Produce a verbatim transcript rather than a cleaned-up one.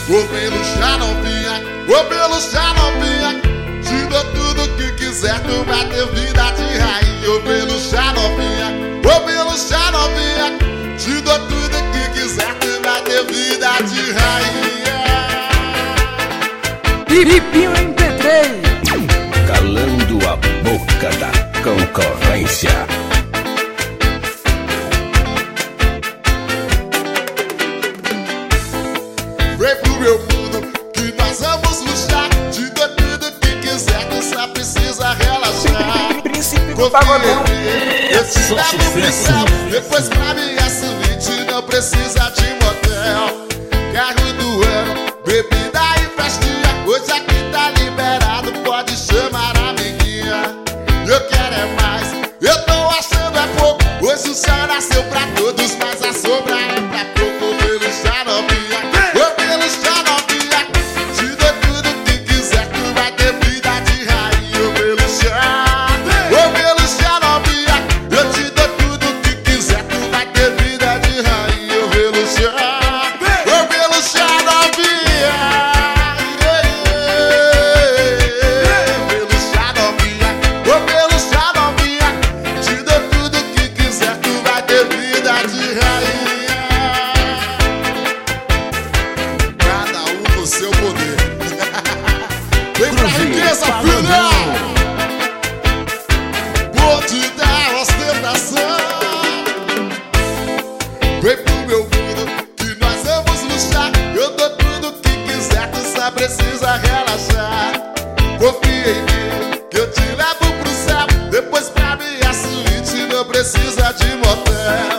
Vou pelo chá novinha, vou pelo chá novinha. Te dou tudo que quiser, tu vai ter vida de rainha. Vou pelo chá novinha, vou pelo chá novinha. Te dou tudo que quiser, tu vai ter vida de rainha. Pipinho M P três, calando a boca da concorrência. Vem pro meu mundo que nós vamos luxar. Te dou tudo que quiser, tu só precisa relaxar. Príncipe do pagodão. Eu te levo pro céu, depois pra minha suíte não precisa de motel. Carro do ano, bebida e festinha. Hoje aqui tá liberado, pode chamar a amiguinha. Eu quero é mais, eu tô achando é pouco. Hoje o céu nasceu pra todos, mas a sombra é pra pouco. Vou pelo chá novinha, vou pelo chá novinha. Te dou tudo que quiser, tu vai ter vida de rainha. Vou pelo chá, vou pelo chá novinha. Eu te dou tudo que quiser, tu vai ter vida de rainha. Vou pelo chá, vou pelo chá novinha. Pelo chá novinha, vou pelo chá novinha. Te dou tudo que quiser, tu vai ter vida de rainha. Cada um no seu poder. Vem pra riqueza, filha. Vou te dar ostentação. Vem pro meu mundo que nós vamos luxar. Eu dou tudo que quiser, tu só precisa relaxar. Confia em mim que eu te levo pro céu. Depois pra minha suíte não precisa de motel.